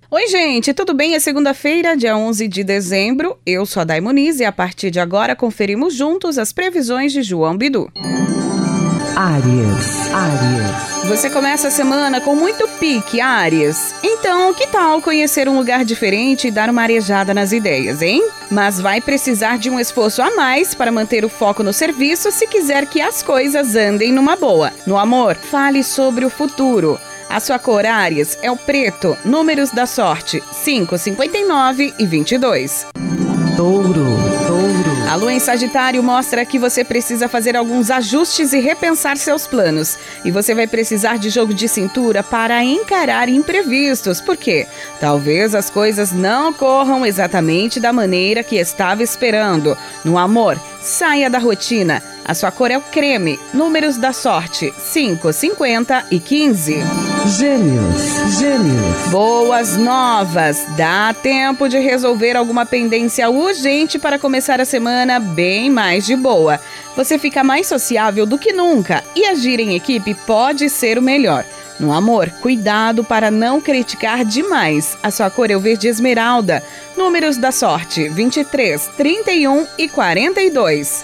Oi, gente, tudo bem? É segunda-feira, dia 11 de dezembro. Eu sou a Day Muniz e a partir de agora conferimos juntos as previsões de João Bidu. Áries. Você começa a semana com muito pique, Áries. Então, que tal conhecer um lugar diferente e dar uma arejada nas ideias, hein? Mas vai precisar de um esforço a mais para manter o foco no serviço se quiser que as coisas andem numa boa. No amor, fale sobre o futuro. A sua cor, Áries, é o preto. Números da sorte: 5, 59 e 22. Touro. A lua em Sagitário mostra que você precisa fazer alguns ajustes e repensar seus planos. E você vai precisar de jogo de cintura para encarar imprevistos. Por quê? Talvez as coisas não corram exatamente da maneira que estava esperando. No amor, saia da rotina. A sua cor é o creme. Números da sorte: 5, 50 e 15. Gêmeos. Boas novas! Dá tempo de resolver alguma pendência urgente para começar a semana bem mais de boa. Você fica mais sociável do que nunca e agir em equipe pode ser o melhor. No amor, cuidado para não criticar demais. A sua cor é o verde esmeralda. Números da sorte: 23, 31 e 42.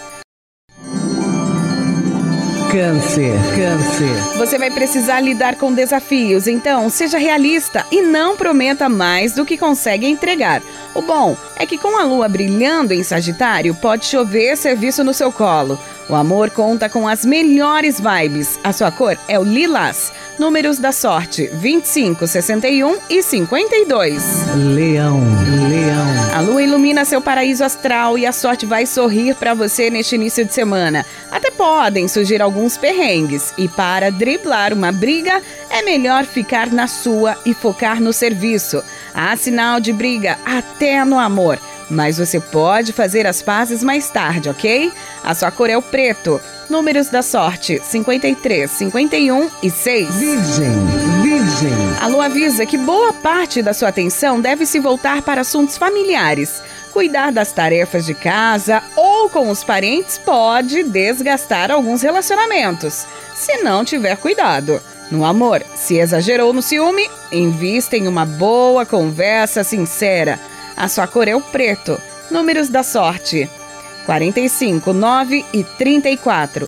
Câncer. Você vai precisar lidar com desafios, então seja realista e não prometa mais do que consegue entregar. O bom é que com a lua brilhando em Sagitário, pode chover serviço no seu colo. O amor conta com as melhores vibes. A sua cor é o lilás. Números da sorte: 25, 61 e 52. Leão. A lua ilumina seu paraíso astral e a sorte vai sorrir para você neste início de semana. Até podem surgir alguns perrengues e para driblar uma briga é melhor ficar na sua e focar no serviço. Há sinal de briga até no amor, mas você pode fazer as pazes mais tarde, ok? A sua cor é o preto. Números da sorte: 53, 51 e 6. Virgem. A lua avisa que boa parte da sua atenção deve se voltar para assuntos familiares. Cuidar das tarefas de casa ou com os parentes pode desgastar alguns relacionamentos, se não tiver cuidado. No amor, se exagerou no ciúme, invista em uma boa conversa sincera. A sua cor é o preto. Números da sorte: 45, 9 e 34.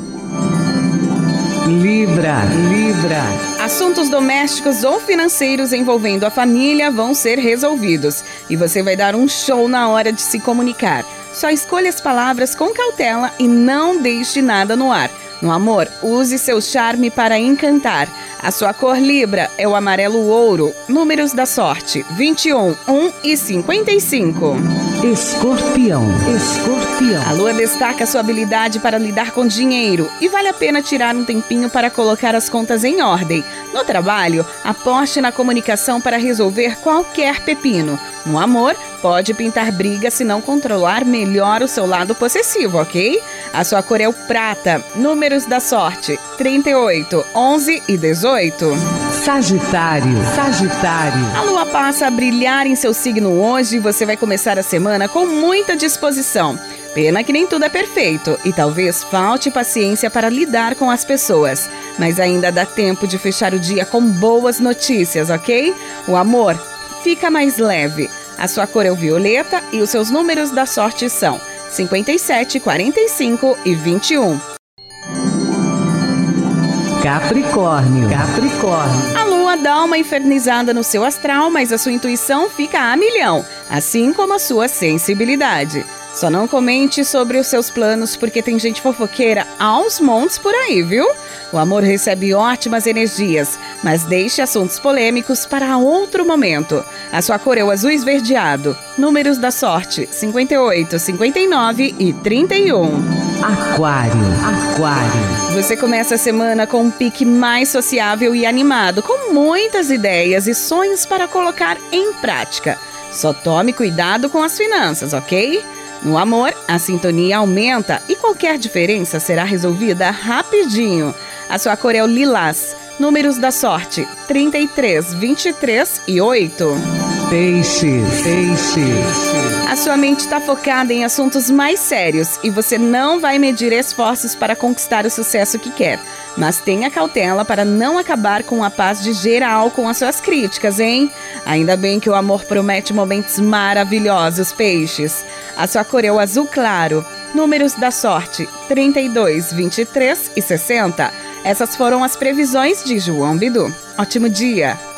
Libra. Assuntos domésticos ou financeiros envolvendo a família vão ser resolvidos e você vai dar um show na hora de se comunicar. Só escolha as palavras com cautela e não deixe nada no ar. No amor, use seu charme para encantar. A sua cor Libra é o amarelo ouro. Números da sorte: 21, 1 e 55. Escorpião. A lua destaca sua habilidade para lidar com dinheiro e vale a pena tirar um tempinho para colocar as contas em ordem. No trabalho, aposte na comunicação para resolver qualquer pepino. No amor, pode pintar briga se não controlar melhor o seu lado possessivo, ok? A sua cor é o prata. Números da sorte: 38, 11 e 18. Sagitário. A lua passa a brilhar em seu signo hoje e você vai começar a semana com muita disposição. Pena que nem tudo é perfeito e talvez falte paciência para lidar com as pessoas. Mas ainda dá tempo de fechar o dia com boas notícias, ok? O amor fica mais leve. A sua cor é o violeta e os seus números da sorte são 57, 45 e 21. Capricórnio. A lua dá uma infernizada no seu astral, mas a sua intuição fica a milhão, assim como a sua sensibilidade. Só não comente sobre os seus planos porque tem gente fofoqueira aos montes por aí, viu? O amor recebe ótimas energias, mas deixe assuntos polêmicos para outro momento. A sua cor é o azul esverdeado. Números da sorte: 58, 59 e 31. Aquário. Você começa a semana com um pique mais sociável e animado, com muitas ideias e sonhos para colocar em prática. Só tome cuidado com as finanças, ok? No amor, a sintonia aumenta e qualquer diferença será resolvida rapidinho. A sua cor é o lilás. Números da sorte: 33, 23 e 8. A sua mente está focada em assuntos mais sérios e você não vai medir esforços para conquistar o sucesso que quer. Mas tenha cautela para não acabar com a paz de geral com as suas críticas, hein? Ainda bem que o amor promete momentos maravilhosos, peixes. A sua cor é o azul claro. Números da sorte: 32, 23 e 60. Essas foram as previsões de João Bidu. Ótimo dia!